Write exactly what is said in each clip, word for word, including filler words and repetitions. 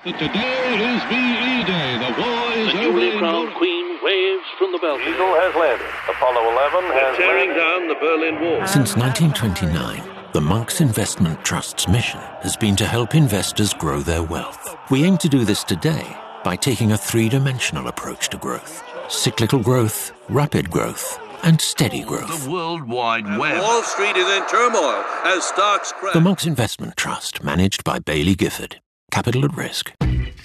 Today is V E Day. The war is the over. newly crowned Queen waves from the balcony. Eagle has landed. Apollo eleven has tearing landed. down the Berlin Wall. Since nineteen twenty-nine, the Monks Investment Trust's mission has been to help investors grow their wealth. We aim to do this today by taking a three-dimensional approach to growth. Cyclical growth, rapid growth, and steady growth. The World Wide Web. Wall Street is in turmoil as stocks crash. The Monks Investment Trust, managed by Bailey Gifford. Capital at risk.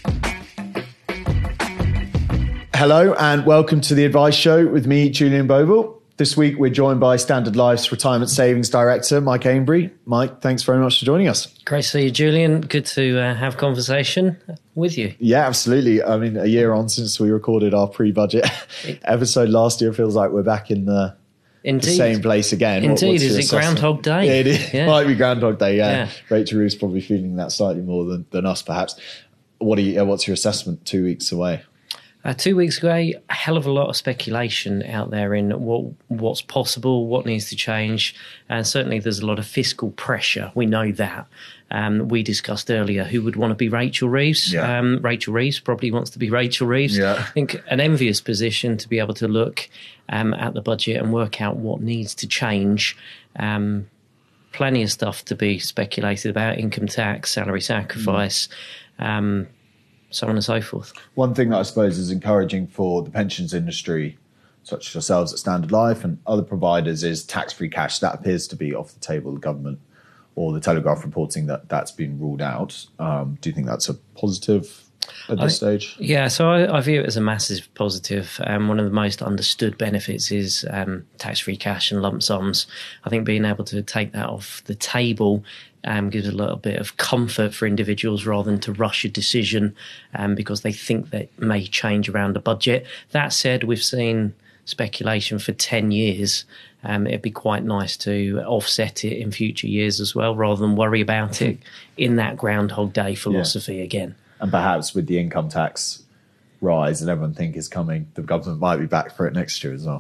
Hello and welcome to The Advice Show with me, Julian Boble. This week we're joined by Standard Life's Retirement Savings Director, Mike Ainbury. Mike, thanks very much for joining us. Great to see you, Julian. Good to uh, have conversation with you. Yeah, absolutely. I mean, a year on since we recorded our pre-budget episode last year, feels like we're back in the, the same place again. Indeed. What, is it assessment? Groundhog Day? Yeah, it is. Yeah. Might be Groundhog Day, yeah. yeah. Rachel Roos probably feeling that slightly more than, than us, perhaps. What are you, uh, what's your assessment two weeks away? Uh, two weeks ago, a hell of a lot of speculation out there in what what's possible, what needs to change, and certainly there's a lot of fiscal pressure. We know that. Um, we discussed earlier who would want to be Rachel Reeves. Yeah. Um, Rachel Reeves probably wants to be Rachel Reeves. Yeah. I think an envious position to be able to look um, at the budget and work out what needs to change. Um, plenty of stuff to be speculated about: income tax, salary sacrifice. Mm. Um, so on and so forth. One thing that I suppose is encouraging for the pensions industry, such as yourselves at Standard Life and other providers, is tax-free cash. That appears to be off the table. The government or the Telegraph reporting that that's been ruled out. Um, do you think that's a positive at this I, stage? Yeah, so I, I view it as a massive positive. Um, one of the most understood benefits is um, tax-free cash and lump sums. I think being able to take that off the table Um, gives a little bit of comfort for individuals rather than to rush a decision um, because they think that may change around the budget. That said, we've seen speculation for ten years. Um, it'd be quite nice to offset it in future years as well rather than worry about it in that Groundhog Day philosophy yeah. again. And perhaps with the income tax rise that everyone think is coming, the government might be back for it next year as well.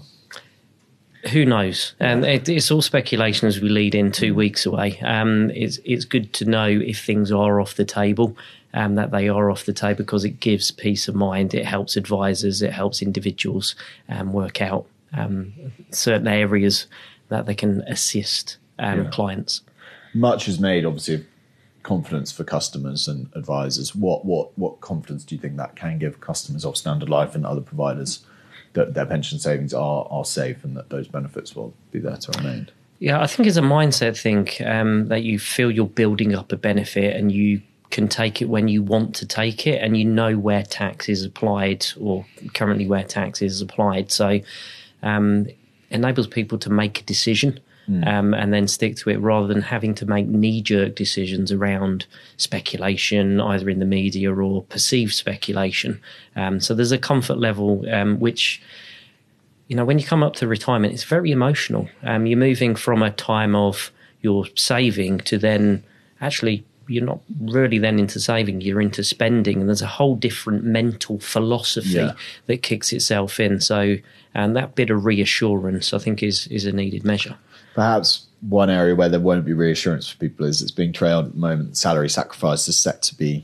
Who knows? And it, it's all speculation as we lead in two weeks away. Um, it's it's good to know if things are off the table, um, that they are off the table, because it gives peace of mind. It helps advisors, it helps individuals um, work out um, certain areas that they can assist um, yeah. clients. Much is made, obviously, of confidence for customers and advisors. What what what confidence do you think that can give customers of Standard Life and other providers that their pension savings are are safe and that those benefits will be there to remain? Yeah, I think it's a mindset thing um, that you feel you're building up a benefit and you can take it when you want to take it and you know where tax is applied or currently where tax is applied. So um, enables people to make a decision mm. um, and then stick to it rather than having to make knee-jerk decisions around speculation, either in the media or perceived speculation. Um, so there's a comfort level um, which, you know, when you come up to retirement, it's very emotional. Um, you're moving from a time of your saving to then actually you're not really then into saving, you're into spending. And there's a whole different mental philosophy yeah. that kicks itself in. So and that bit of reassurance, I think, is is a needed measure. Perhaps one area where there won't be reassurance for people is it's being trailed at the moment. Salary sacrifice is set to be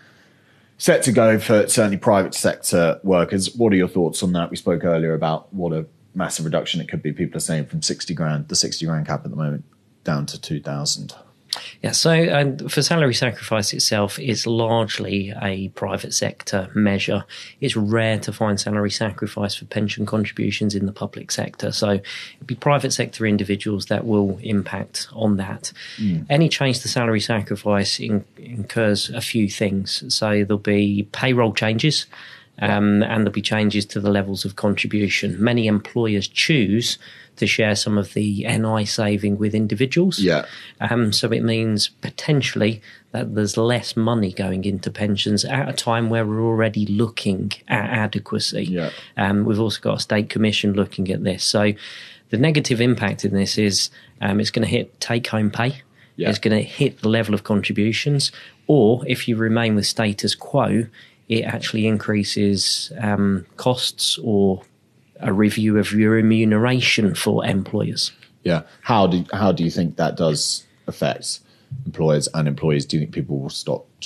set to go for certainly private sector workers. What are your thoughts on that? We spoke earlier about what a massive reduction it could be. People are saying from sixty grand, the sixty grand cap at the moment, down to two thousand. Yeah, so um, for salary sacrifice itself, it's largely a private sector measure. It's rare to find salary sacrifice for pension contributions in the public sector. So it'd be private sector individuals that will impact on that. Mm. Any change to salary sacrifice in, incurs a few things. So there'll be payroll changes. Um, and there'll be changes to the levels of contribution. Many employers choose to share some of the N I saving with individuals. Yeah. Um, so it means potentially that there's less money going into pensions at a time where we're already looking at adequacy. Yeah. Um, we've also got a state commission looking at this. So the negative impact in this is um, it's going to hit take-home pay. Yeah. It's going to hit the level of contributions. Or if you remain with status quo, it actually increases um, costs or a review of your remuneration for employers. Yeah. How do how do you think that does affect employers and employees? Do you think people will stop just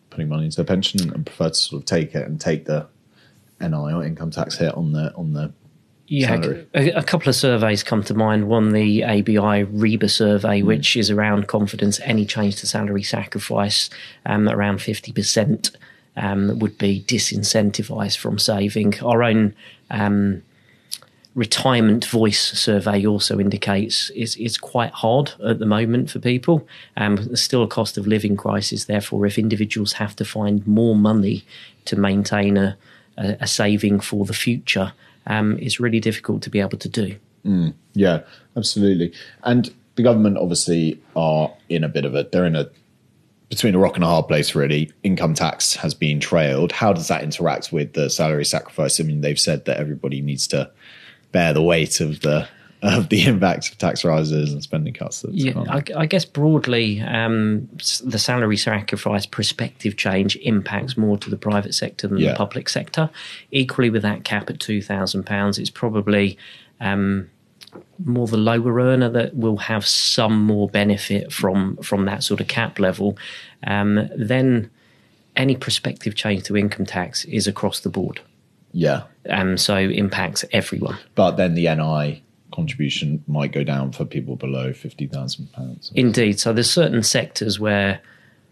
putting money into their pension and prefer to sort of take it and take the N I or income tax hit on the on the Yeah, salary. a, a couple of surveys come to mind. One, the A B I REBA survey, mm. which is around confidence. Any change to salary sacrifice, um, around fifty percent um, would be disincentivised from saving. Our own um, Retirement Voice survey also indicates it's, it's quite hard at the moment for people. Um, there's still a cost of living crisis. Therefore, if individuals have to find more money to maintain a, a, a saving for the future, um, it's really difficult to be able to do. Mm, yeah, absolutely. And the government obviously are in a bit of a, they're in a, between a rock and a hard place, really. Income tax has been trailed. How does that interact with the salary sacrifice? I mean, they've said that everybody needs to bear the weight of the of the impact of tax rises and spending cuts. Yeah, I, I guess broadly, um, the salary sacrifice prospective change impacts more to the private sector than yeah. the public sector. Equally, with that cap at two thousand pounds, it's probably um, more the lower earner that will have some more benefit from from that sort of cap level. Um, then any prospective change to income tax is across the board. Yeah. Um, so impacts everyone. But then the N I contribution might go down for people below fifty thousand pounds. Indeed. So there's certain sectors where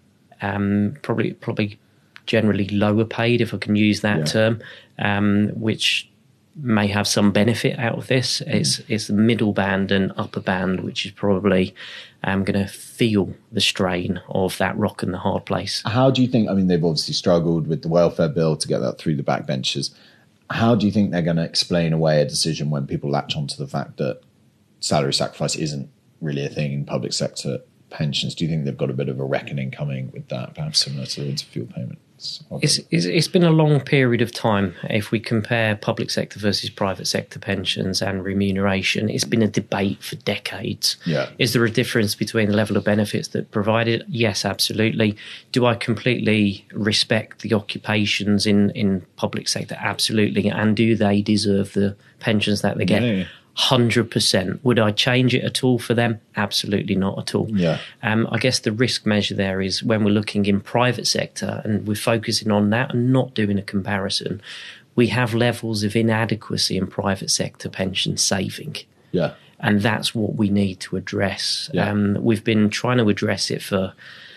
um, probably probably generally lower paid, if I can use that yeah. term, um, which may have some benefit out of this. Mm. It's, it's the middle band and upper band, which is probably um, going to feel the strain of that rock and the hard place. How do you think, I mean, they've obviously struggled with the welfare bill to get that through the backbenchers. How do you think they're going to explain away a decision when people latch onto the fact that salary sacrifice isn't really a thing in public sector pensions? Do you think they've got a bit of a reckoning coming with that, perhaps similar to the fuel payments? It's, it's, it's been a long period of time. If we compare public sector versus private sector pensions and remuneration, it's been a debate for decades. Yeah. Is there a difference between the level of benefits that are provided? Yes, absolutely. Do I completely respect the occupations in, in public sector? Absolutely. And do they deserve the pensions that they get? Yeah. one hundred percent. Would I change it at all for them? Absolutely not at all. Yeah. Um, I guess the risk measure there is when we're looking in private sector and we're focusing on that and not doing a comparison, we have levels of inadequacy in private sector pension saving. Yeah. And that's what we need to address. Yeah. Um, we've been trying to address it for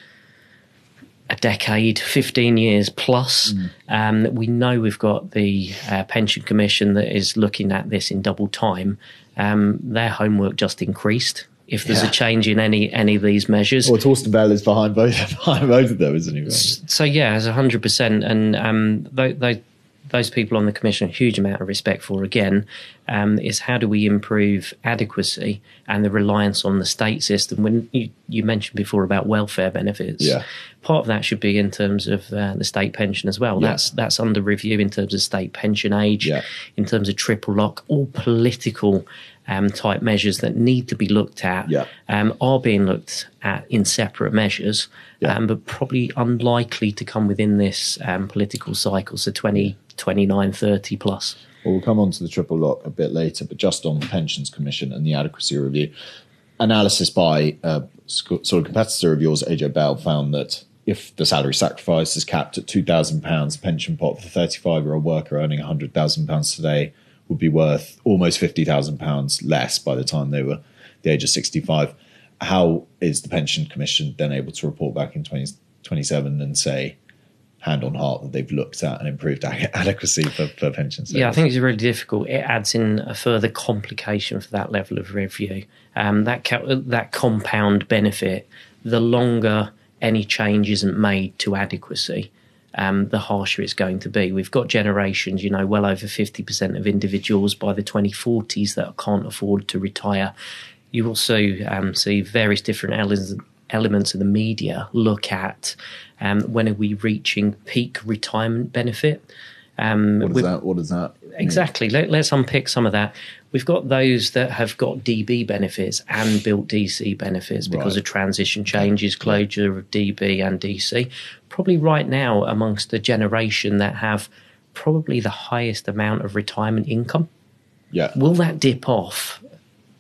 a decade, fifteen years plus. Mm. Um, we know we've got the uh, Pension Commission that is looking at this in double time. Um, their homework just increased. If there's yeah. a change in any any of these measures. Well, Torsten Bell is behind both, behind both of them, isn't he? Right? So, yeah, it's one hundred percent. And um, th- th- those people on the Commission, a huge amount of respect for, again, um, is how do we improve adequacy and the reliance on the state system? When you, you mentioned before about welfare benefits, yeah. part of that should be in terms of uh, the state pension as well. Yeah. That's that's under review in terms of state pension age, yeah. in terms of triple lock, all political um, type measures that need to be looked at yeah. um, are being looked at in separate measures, yeah. um, but probably unlikely to come within this um, political cycle, so twenty twenty-nine, thirty plus. Well, we'll come on to the triple lock a bit later, but just on the Pensions Commission and the adequacy review. Analysis by a sort of competitor of yours, A J Bell, found that if the salary sacrifice is capped at two thousand pounds, pension pot for the thirty-five-year-old worker earning one hundred thousand pounds today would be worth almost fifty thousand pounds less by the time they were the age of sixty-five. How is the Pension Commission then able to report back in twenty twenty-seven and say, hand on heart, that they've looked at and improved adequacy for, for pensions? Yeah, I think it's really difficult. It adds in a further complication for that level of review. Um, that that compound benefit, the longer any change isn't made to adequacy, um, the harsher it's going to be. We've got generations, you know, well over fifty percent of individuals by the twenty forties that can't afford to retire. You also um, see various different elements, elements of the media look at um, when are we reaching peak retirement benefit. Um, what, does that, what does that mean? Exactly. Let, let's unpick some of that. We've got those that have got D B benefits and built D C benefits because right. of transition changes, closure of D B and D C. Probably right now amongst the generation that have probably the highest amount of retirement income. Yeah. Will that dip off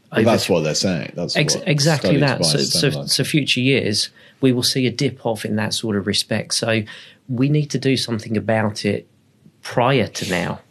Well, that's what they're saying. That's Ex- what exactly studies that. by So, so, Standard so future years, we will see a dip off in that sort of respect. So we need to do something about it prior to now.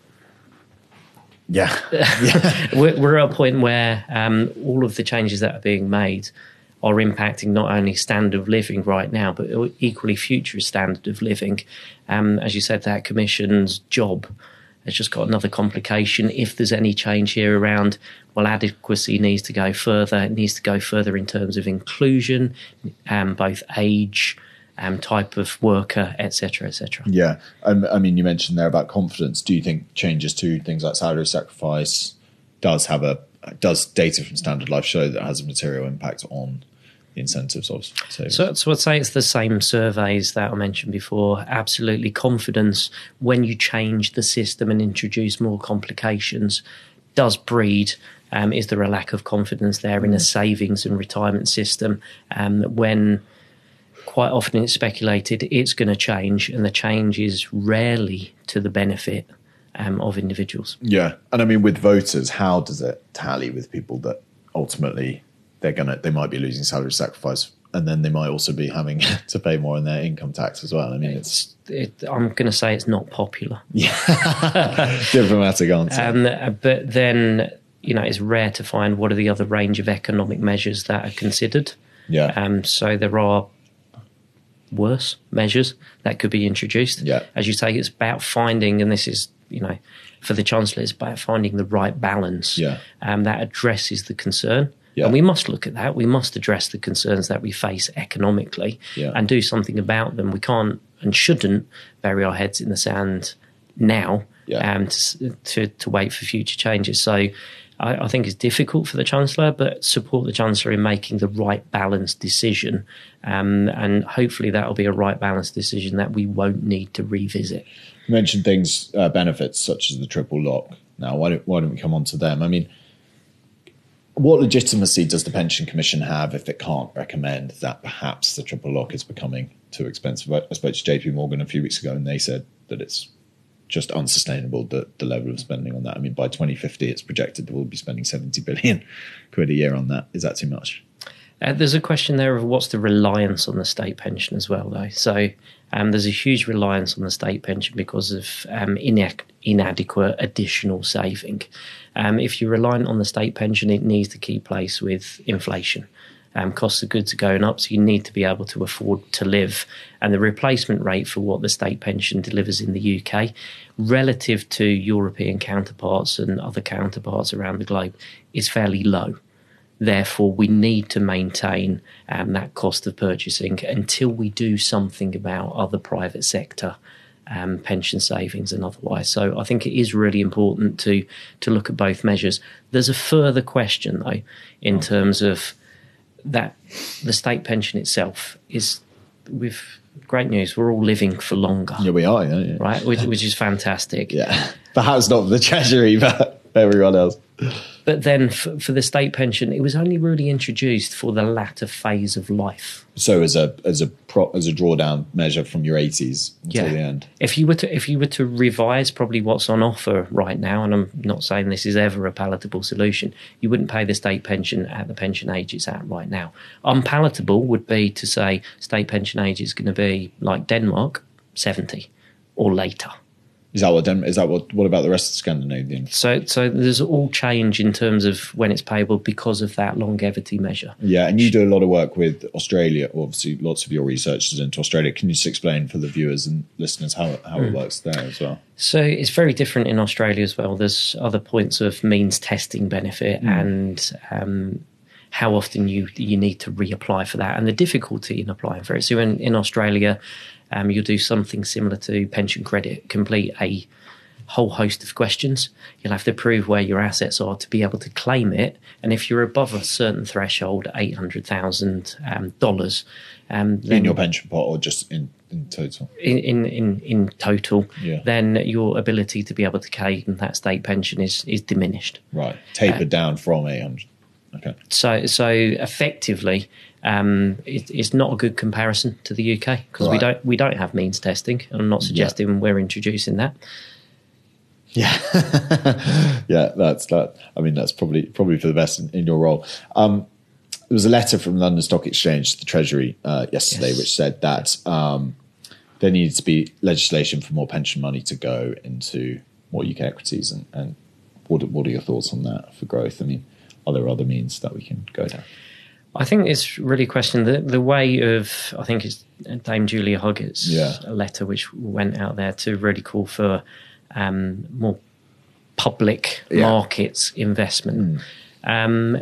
Yeah. yeah. we're, we're at a point where um, all of the changes that are being made are impacting not only standard of living right now, but equally future standard of living. Um, as you said, that commission's job has just got another complication. If there's any change here around, well, adequacy needs to go further. It needs to go further in terms of inclusion, um, both age, um, type of worker, et cetera, et cetera. Yeah. Um, I mean, you mentioned there about confidence. Do you think changes to things like salary sacrifice does have a, does data from Standard Life show that has a material impact on the incentives of savings? So, so I'd say it's the same surveys that I mentioned before. Absolutely. Confidence, when you change the system and introduce more complications, does breed. Um, is there a lack of confidence there in a savings and retirement system? Um, when quite often it's speculated it's going to change, and the change is rarely to the benefit um, of individuals. Yeah. And I mean, with voters, how does it tally with people that ultimately they're gonna they might be losing salary sacrifice, and then they might also be having to pay more in their income tax as well? I mean, it's, it's it, I'm going to say it's not popular. Yeah, diplomatic answer. Um, but then, you know, it's rare to find what are the other range of economic measures that are considered. Yeah. Um. So there are worse measures that could be introduced. Yeah. As you say, it's about finding, and this is, you know, for the Chancellor, it's about finding the right balance. Yeah. Um. That addresses the concern. Yeah. And we must look at that. We must address the concerns that we face economically Yeah. and do something about them. We can't and shouldn't bury our heads in the sand now Yeah. um, to, to to wait for future changes. So I, I think it's difficult for the Chancellor, but support the Chancellor in making the right balanced decision. Um, and hopefully that will be a right balanced decision that we won't need to revisit. You mentioned things, uh, benefits such as the triple lock. Now, why don't, why don't we come on to them? I mean, what legitimacy does the Pension Commission have if it can't recommend that perhaps the triple lock is becoming too expensive? I spoke to J P Morgan a few weeks ago, and they said that it's just unsustainable, the, the level of spending on that. I mean, by twenty fifty, it's projected that we'll be spending seventy billion quid a year on that. Is that too much? Uh, there's a question there of what's the reliance on the state pension as well, though. So um, there's a huge reliance on the state pension because of um, inac- inadequate additional saving. Um, if you're reliant on the state pension, it needs to keep pace with inflation. Um, costs of goods are going up, so you need to be able to afford to live. And the replacement rate for what the state pension delivers in the U K, relative to European counterparts and other counterparts around the globe, is fairly low. Therefore, we need to maintain um, that cost of purchasing until we do something about other private sector um, pension savings and otherwise. So I think it is really important to to look at both measures. There's a further question, though, in terms of that the state pension itself is, with great news, we're all living for longer. Yeah, we are, yeah. yeah. Right, which, which is fantastic. Yeah, perhaps not for the Treasury, but everyone else. But then for, for the state pension, it was only really introduced for the latter phase of life. So as a as a pro, as a drawdown measure from your eighties until Yeah. the end. If you were to if you were to revise probably what's on offer right now, and I'm not saying this is ever a palatable solution, you wouldn't pay the state pension at the pension age it's at right now. Unpalatable would be to say state pension age is going to be like Denmark, seventy or later. Is that what? Den- is that what? What about the rest of Scandinavian? So, so there's all change in terms of when it's payable because of that longevity measure. Yeah, and you do a lot of work with Australia. Obviously, lots of your research is into Australia. Can you just explain for the viewers and listeners how how it works there as well? So it's very different in Australia as well. There's other points of means testing benefit mm. and um, how often you you need to reapply for that, and the difficulty in applying for it. So in, in Australia, um, you'll do something similar to pension credit, complete a whole host of questions. You'll have to prove where your assets are to be able to claim it, and if you're above a certain threshold, eight hundred thousand um, dollars, um, in your pension pot or just in, in total? In in in, in total, yeah. Then your ability to be able to claim that state pension is is diminished. Right, tapered uh, down from eight hundred. Okay. So, so effectively, um, it, it's not a good comparison to the U K because right. we don't we don't have means testing. I'm not suggesting yeah. we're introducing that. Yeah, yeah, that's that. I mean, that's probably probably for the best in, in your role. Um, there was a letter from London Stock Exchange to the Treasury uh, yesterday, Yes. which said that um, there needs to be legislation for more pension money to go into more U K equities. And, and what what are your thoughts on that for growth? I mean, are there other means that we can go down? I think it's really a question. The, the way of, I think it's Dame Julia Hoggett's Yeah. a letter which went out there to really call for um, more public Yeah. markets investment. Um,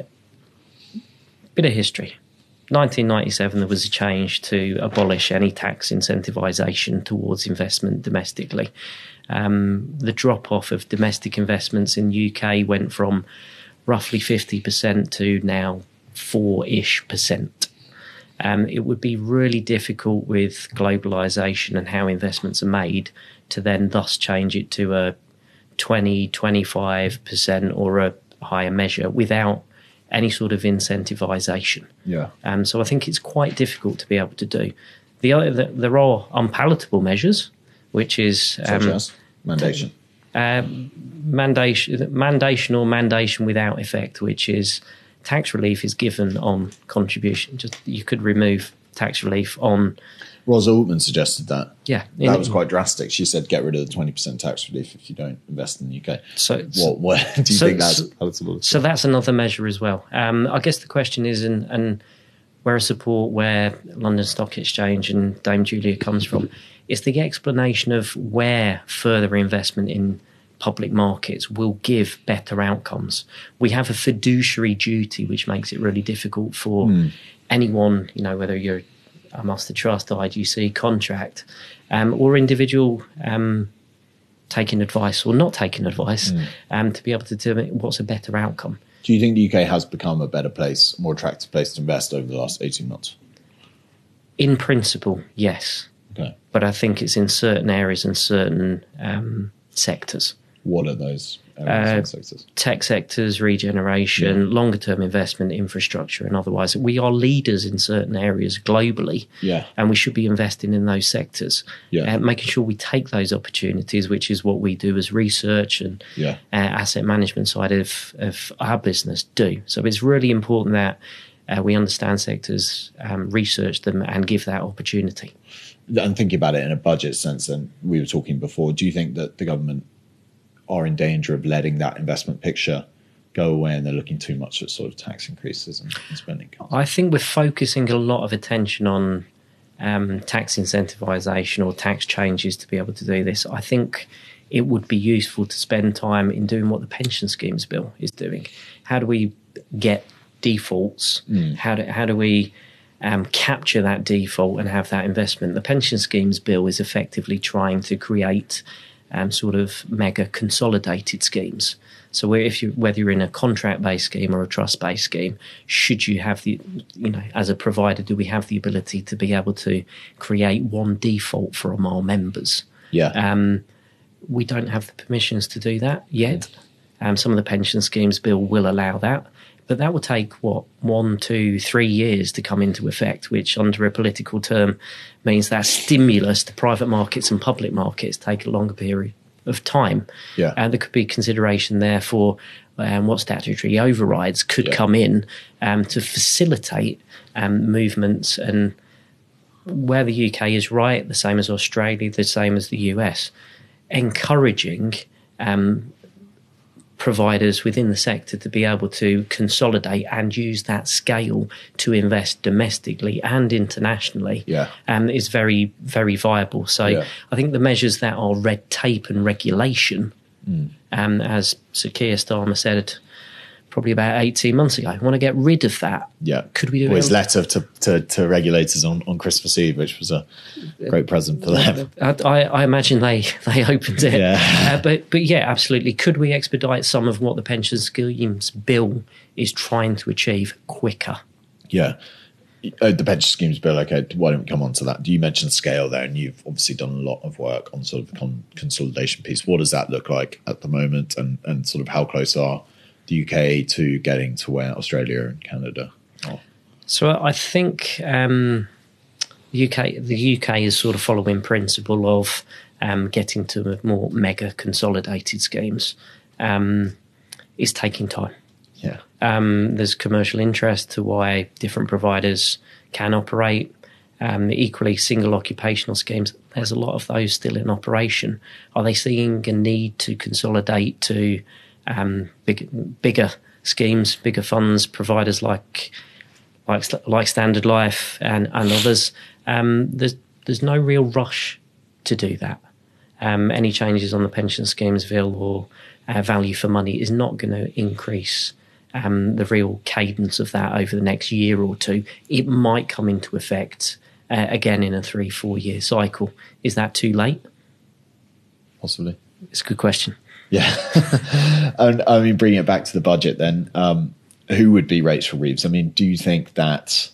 bit of history. nineteen ninety-seven, there was a change to abolish any tax incentivisation towards investment domestically. Um, the drop-off of domestic investments in the U K went from roughly fifty percent to now four-ish percent. Um, it would be really difficult with globalisation and how investments are made to then thus change it to a twenty, twenty-five percent or a higher measure without any sort of incentivisation. Yeah. Um, so I think it's quite difficult to be able to do. The other, the, there are unpalatable measures, which is Such um, as mandation. uh, mandation, mandation or mandation without effect, which is tax relief is given on contribution. Just you could remove tax relief on. Rosa Altman suggested that. Yeah, That in- was quite drastic. She said, get rid of the twenty percent tax relief if you don't invest in the U K. So- what, what do you so- think that's so- palatable? So that's another measure as well. Um, I guess the question is, and, and where I support where London Stock Exchange and Dame Julia comes from, is the explanation of where further investment in public markets will give better outcomes. We have a fiduciary duty, which makes it really difficult for anyone, you know, whether you're a master trust, I G C, contract, um, or individual um, taking advice or not taking advice, um, to be able to determine what's a better outcome. Do you think the U K has become a better place, more attractive place to invest over the last eighteen months? In principle, yes. Okay. But I think it's in certain areas and certain um, sectors. What are those areas Uh, and sectors? Tech sectors, regeneration, longer term investment, infrastructure, and otherwise. We are leaders in certain areas globally, Yeah. and we should be investing in those sectors, Yeah. uh, making sure we take those opportunities, which is what we do as research and Yeah. uh, asset management side of, of our business do. So it's really important that uh, we understand sectors, um, research them, and give that opportunity. And thinking about it in a budget sense, and we were talking before, do you think that the government are in danger of letting that investment picture go away and they're looking too much at sort of tax increases and, and spending cuts? I think we're focusing a lot of attention on um, tax incentivisation or tax changes to be able to do this. I think it would be useful to spend time in doing what the pension schemes bill is doing. How do we get defaults? How do how do we um, capture that default and have that investment? The pension schemes bill is effectively trying to create um, sort of mega consolidated schemes. So where if you whether you're in a contract-based scheme or a trust-based scheme, should you have the, you know, as a provider, do we have the ability to be able to create one default from our members? Yeah. Um, we don't have the permissions to do that yet. Um, some of the pension schemes bill will allow that, but that will take, what, one, two, three years to come into effect, which under a political term means that stimulus to private markets and public markets take a longer period of time. Yeah. And there could be consideration there for um, what statutory overrides could Yeah. come in um, to facilitate um, movements, and where the U K is right, the same as Australia, the same as the U S, encouraging um, providers within the sector to be able to consolidate and use that scale to invest domestically and internationally Yeah. um, is very, very viable. So Yeah. I think the measures that are red tape and regulation, um, as Sir Keir Starmer said probably about eighteen months ago, I want to get rid of that. Yeah. Could we do well, it? his letter to, to, to regulators on, on Christmas Eve, which was a great present for them. I, I I imagine they, they opened it. Yeah. Uh, but, but yeah, absolutely. Could we expedite some of what the pension schemes bill is trying to achieve quicker? Yeah. Uh, the pension schemes bill, okay, why don't we come on to that? You mentioned scale there, and you've obviously done a lot of work on sort of the con- consolidation piece. What does that look like at the moment, and, and sort of how close are the U K to getting to where Australia and Canada are? So I think um, the U K the U K is sort of following principle of um, getting to more mega consolidated schemes um, is taking time. Yeah. Um, there's commercial interest to why different providers can operate. Um, equally, single occupational schemes, there's a lot of those still in operation. Are they seeing a need to consolidate to um, big, bigger schemes, bigger funds, providers like like like Standard Life and, and others? Um, there's there's no real rush to do that. Um, any changes on the pension schemes bill or uh, value for money is not going to increase um, the real cadence of that over the next year or two. It might come into effect uh, again in a three, four year cycle. Is that too late? Possibly. It's a good question. Yeah. And I mean, bringing it back to the budget then, um, who would be Rachel Reeves? I mean, do you think that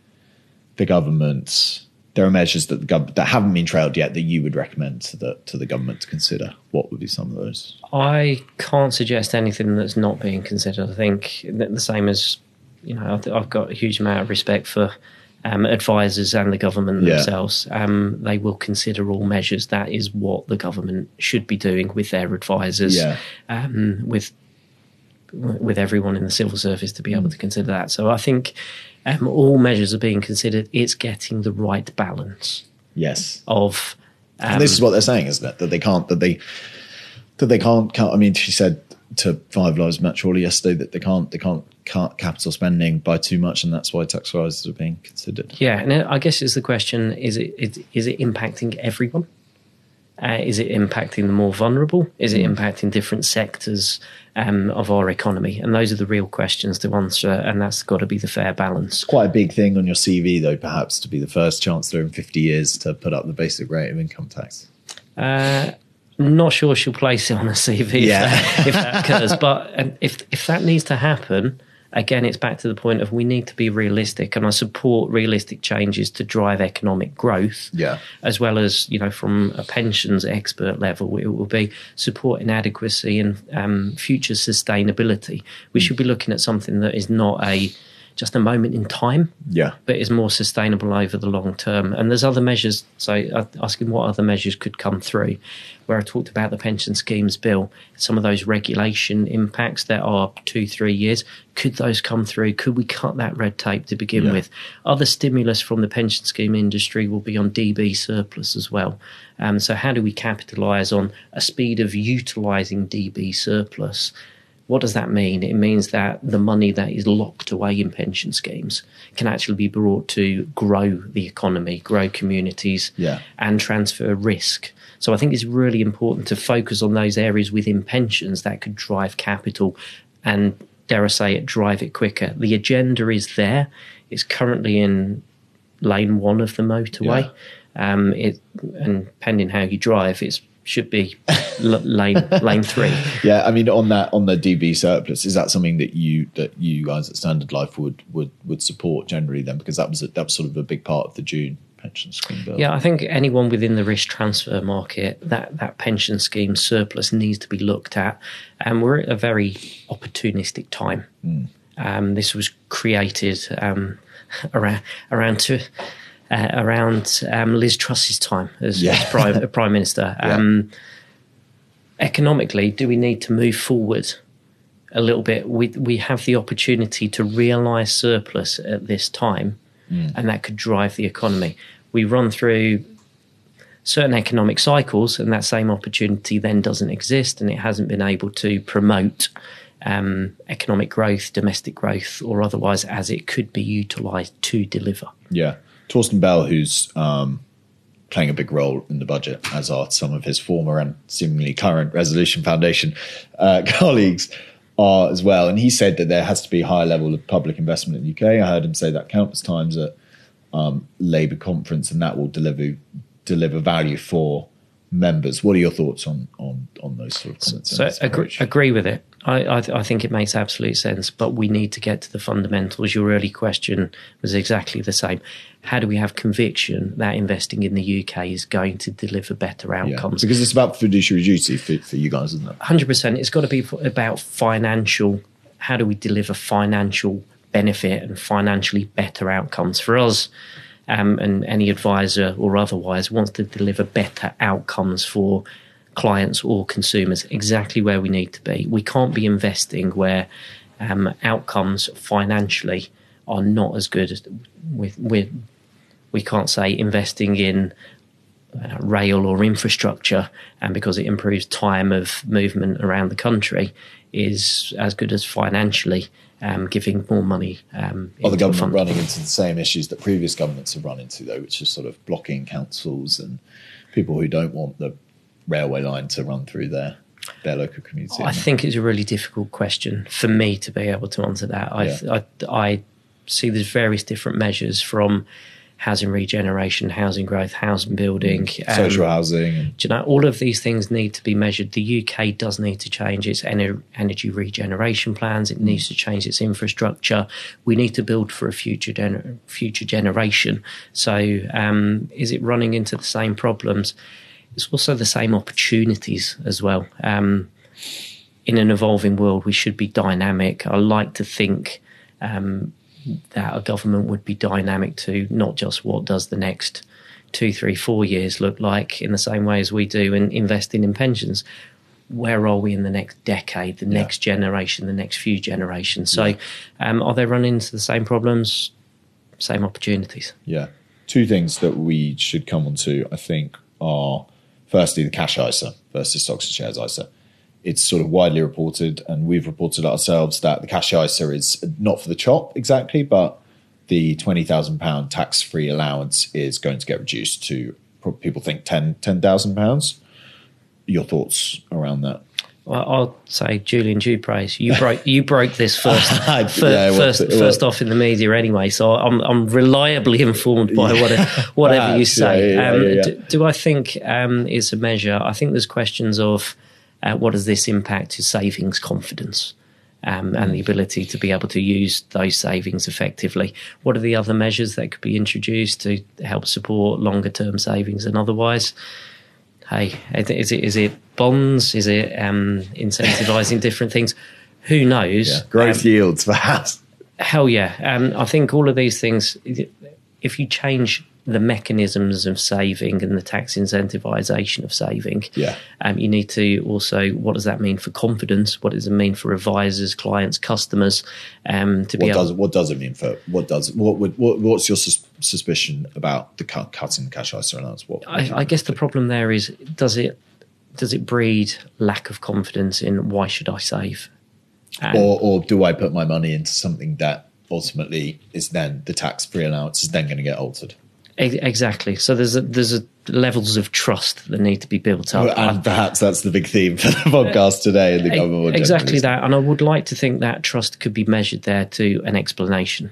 the government, there are measures that the gov- that haven't been trailed yet that you would recommend to the to the government to consider? What would be some of those? I can't suggest anything that's not being considered. I think that the same as, you know, I've got a huge amount of respect for um, advisors and the government Yeah. themselves. Um, they will consider all measures. That is what the government should be doing with their advisors, Yeah. um, with with everyone in the civil service to be able to consider that. So I think um, all measures are being considered. It's getting the right balance Yes. of. Um, And this is what they're saying, isn't it? That they can't, that they, that they can't, can't I mean, she said to Five Lives Matter Surely yesterday that they can't, they can't cut capital spending by too much, and that's why tax rises are being considered. Yeah, and I guess it's the question: is it is, is it impacting everyone? Uh, is it impacting the more vulnerable? Is it impacting different sectors um, of our economy? And those are the real questions to answer, and that's got to be the fair balance. Quite a big thing on your C V, though, perhaps, to be the first chancellor in fifty years to put up the basic rate of income tax. Uh, not sure she'll place it on a C V Yeah. if, that, if that occurs, but um, if if that needs to happen, again, it's back to the point of we need to be realistic, and I support realistic changes to drive economic growth. Yeah. As well as, you know, from a pensions expert level, it will be supporting adequacy and um, future sustainability. We should be looking at something that is not a just a moment in time, Yeah. but is more sustainable over the long term. And there's other measures. So uh, asking what other measures could come through, where I talked about the pension schemes bill, some of those regulation impacts that are two, three years, could those come through? Could we cut that red tape to begin Yeah. with? Other stimulus from the pension scheme industry will be on D B surplus as well. Um, so how do we capitalise on a speed of utilising D B surplus? What does that mean? It means that the money that is locked away in pension schemes can actually be brought to grow the economy, grow communities, Yeah. and transfer risk. So I think it's really important to focus on those areas within pensions that could drive capital and, dare I say it, drive it quicker. The agenda is there. It's currently in lane one of the motorway. Um, it, and depending how you drive, it's should be l- lane lane three. Yeah, I mean, on that, on the D B surplus, is that something that you that you guys at Standard Life would would would support generally then? Because that was a, that was sort of a big part of the June pension scheme bill. Yeah, I think anyone within the risk transfer market, that that pension scheme surplus needs to be looked at, and we're at a very opportunistic time. Mm. Um, this was created um, around around two. Uh, around um, Liz Truss's time as, Yeah. as prime, prime minister. Um, yeah. Economically, do we need to move forward a little bit? We we have the opportunity to realise surplus at this time, mm. and that could drive the economy. We run through certain economic cycles, and that same opportunity then doesn't exist, and it hasn't been able to promote um, economic growth, domestic growth, or otherwise as it could be utilised to deliver. Yeah. Torsten Bell, who's um, playing a big role in the budget, as are some of his former and seemingly current Resolution Foundation uh, colleagues are as well. And he said that there has to be a higher level of public investment in the U K. I heard him say that countless times at um, Labour conference, and that will deliver deliver value for members. What are your thoughts on on, on those sort of comments? So agree, agree with it. I, I, I think it makes absolute sense, but we need to get to the fundamentals. Your early question was exactly the same. How do we have conviction that investing in the U K is going to deliver better outcomes? Yeah, because it's about fiduciary duty for, for you guys, isn't it? one hundred percent. It's got to be about financial. How do we deliver financial benefit and financially better outcomes? For us, um, and any advisor or otherwise wants to deliver better outcomes for clients or consumers, exactly where we need to be. We can't be investing where um, outcomes financially are not as good as with, with we can't say investing in uh, rail or infrastructure, and because it improves time of movement around the country, is as good as financially um, giving more money. Um, Are the government running into the same issues that previous governments have run into, though, which is sort of blocking councils and people who don't want the railway line to run through their their local community? I think it's a really difficult question for me to be able to answer that. I, Yeah. I, I see there's various different measures, from housing regeneration, housing growth, housing building, Social um, housing. And, do you know, all of these things need to be measured. The U K does need to change its ener- energy regeneration plans. It needs to change its infrastructure. We need to build for a future gener- future generation. So um, is it running into the same problems? It's also the same opportunities as well. Um, in an evolving world, we should be dynamic. I like to think um, that a government would be dynamic to not just what does the next two, three, four years look like, in the same way as we do in investing in pensions. Where are we in the next decade, the Yeah. next generation, the next few generations? So um, are they running into the same problems, same opportunities? yeah. Two things that we should come on to, I think, are firstly the cash I S A versus stocks and shares I S A. It's sort of widely reported, and we've reported ourselves, that the cash I S A is not for the chop exactly, but the twenty thousand pounds tax-free allowance is going to get reduced to, people think, ten thousand pounds. Your thoughts around that? Well, I'll say, Julian, due praise. You broke you broke this first Yeah, fir- what- first what- first off in the media anyway. So I'm I'm reliably informed by whatever whatever you Perhaps, say. yeah, yeah, um, yeah, yeah. Do, do I think um, it's a measure? I think there's questions of uh, what does this impact to savings confidence um, and the ability to be able to use those savings effectively. What are the other measures that could be introduced to help support longer term savings and otherwise? Hey, is it is it bonds? Is it um, incentivizing different things? Who knows? Yeah. Growth Um, yields, perhaps. hell yeah. Um, I think all of these things, if you change the mechanisms of saving and the tax incentivization of saving, Yeah. um, you need to also, what does that mean for confidence? What does it mean for advisors, clients, customers? Um, to be What able does what does it mean for what does what would what, what's your sus- suspicion about the cut, cutting the cash I S A allowance? What I, I guess the problem there is, does it does it breed lack of confidence in why should I save? And or or do I put my money into something that ultimately is then the tax free allowance is then going to get altered? e- exactly. So there's a, there's a levels of trust that need to be built up. And perhaps that's the big theme for the podcast today. And the government will Exactly generally- that. And I would like to think that trust could be measured there to an explanation.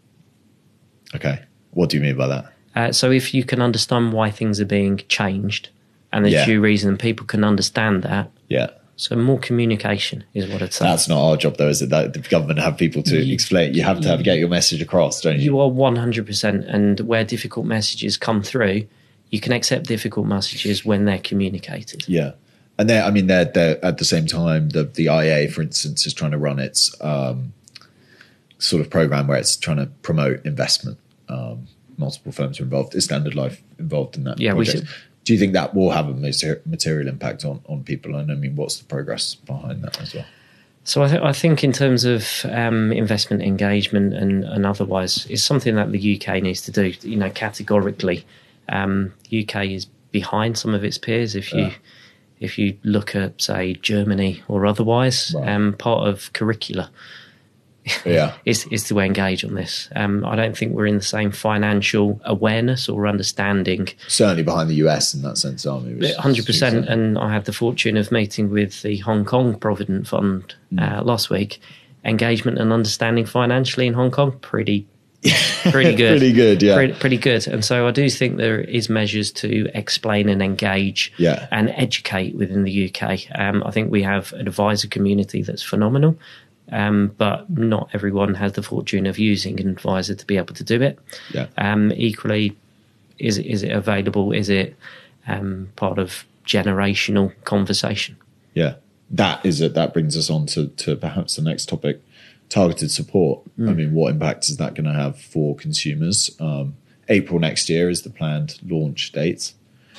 Okay, what do you mean by that? Uh, so if you can understand why things are being changed and there's Yeah. due reason and people can understand that, Yeah. so more communication is what I'd say. That's not our job, though, is it? That the government have people to You- explain. You have to have, get your message across, don't you? You are one hundred percent, and where difficult messages come through, you can accept difficult messages when they're communicated. Yeah, and they, I mean, they're, they're at the same time. The the I A, for instance, is trying to run its um, sort of program where it's trying to promote investment. Um, multiple firms are involved. Is Standard Life involved in that? Yeah, we project? should- Do you think that will have a mater- material impact on on people? And I mean, what's the progress behind that as well? So I, th- I think in terms of um, investment engagement and, and otherwise, it's something that the U K needs to do. You know, categorically, um, the U K is behind some of its peers. If you Yeah. if you look at, say, Germany or otherwise, Right. um, part of curricula Yeah, is is to engage on this. Um, I don't think we're in the same financial awareness or understanding. certainly behind the U S in that sense, aren't we? Which is- one hundred percent. And I had the fortune of meeting with the Hong Kong Provident Fund uh, last week. Engagement and understanding financially in Hong Kong, pretty, pretty good. Pretty good, yeah. Pretty, pretty good. And so I do think there is measures to explain and engage Yeah. and educate within the U K. Um, I think we have an advisor community that's phenomenal. Um, but not everyone has the fortune of using an advisor to be able to do it. Yeah. Um, equally, is it, is it available? Is it um, part of generational conversation? Yeah, that is it. That brings us on to, to perhaps the next topic, targeted support. I mean, what impact is that going to have for consumers? Um, April next year is the planned launch date.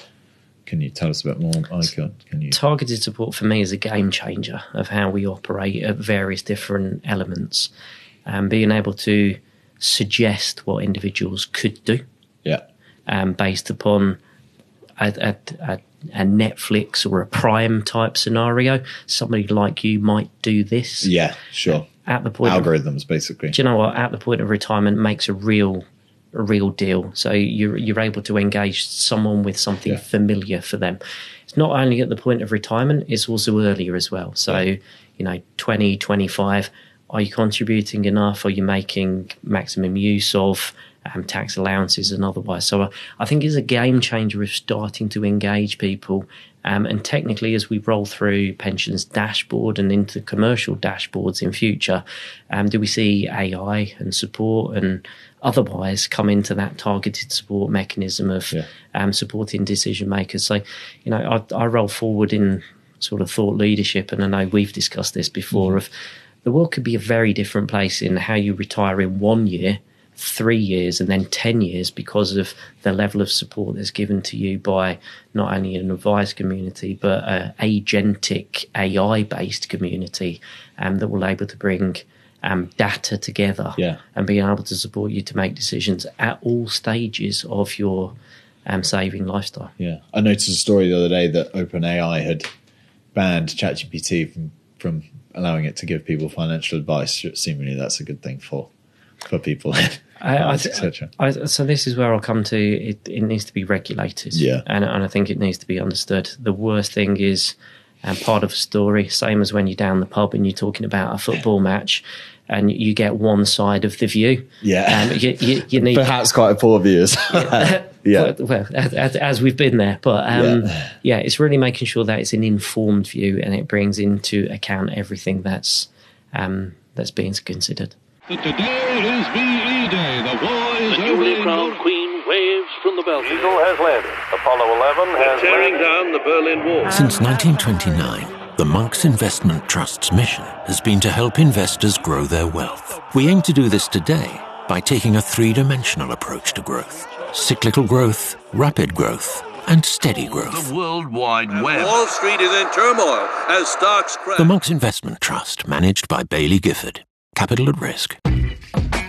Can you tell us a bit more, Icon? Can you? Targeted support for me is a game changer of how we operate at various different elements, and um, being able to suggest what individuals could do, yeah, um, based upon a, a, a, a Netflix or a Prime type scenario. Somebody like you might do this. Yeah, sure. At the point algorithms, of, basically. Do you know what? At the point of retirement, makes a real. a real deal. So you're you're able to engage someone with something yeah. familiar for them. It's not only at the point of retirement, it's also earlier as well. So, yeah. you know, twenty, twenty-five, are you contributing enough? Are you making maximum use of um, tax allowances and otherwise? So uh, I think it's a game changer of starting to engage people. Um, and technically, as we roll through pensions dashboard and into commercial dashboards in future, um, do we see A I and support and otherwise come into that targeted support mechanism of yeah. um, supporting decision makers? So, you know, I, I roll forward in sort of thought leadership, and I know we've discussed this before, mm-hmm. of the world could be a very different place in how you retire in one year, three years, and then ten years because of the level of support that's given to you by not only an advice community, but an agentic A I-based community um, that will be able to bring Um, data together yeah. and being able to support you to make decisions at all stages of your um, saving lifestyle. Yeah, I noticed a story the other day that OpenAI had banned ChatGPT from, from allowing it to give people financial advice. Seemingly that's a good thing for for people. I, I, et cetera. I, so this is where I'll come to. It, it needs to be regulated, yeah. and, and I think it needs to be understood. The worst thing is um, part of a story, same as when you're down the pub and you're talking about a football match, and you get one side of the view. Yeah. Um, you, you, you need perhaps quite a poor viewers. yeah. yeah. Well, as, as we've been there, but um, yeah. yeah, it's really making sure that it's an informed view and it brings into account everything that's um, that's being considered. Today is V E Day. The war is The over. newly crowned Queen waves from the balcony. Eagle has landed. Apollo eleven has Tearing landed. down the Berlin Wall. Since nineteen twenty-nine, the Monks Investment Trust's mission has been to help investors grow their wealth. We aim to do this today by taking a three-dimensional approach to growth. Cyclical growth, rapid growth, and steady growth. The World Wide Web. Wall Street is in turmoil as stocks crash. The Monks Investment Trust, managed by Baillie Gifford. Capital at risk.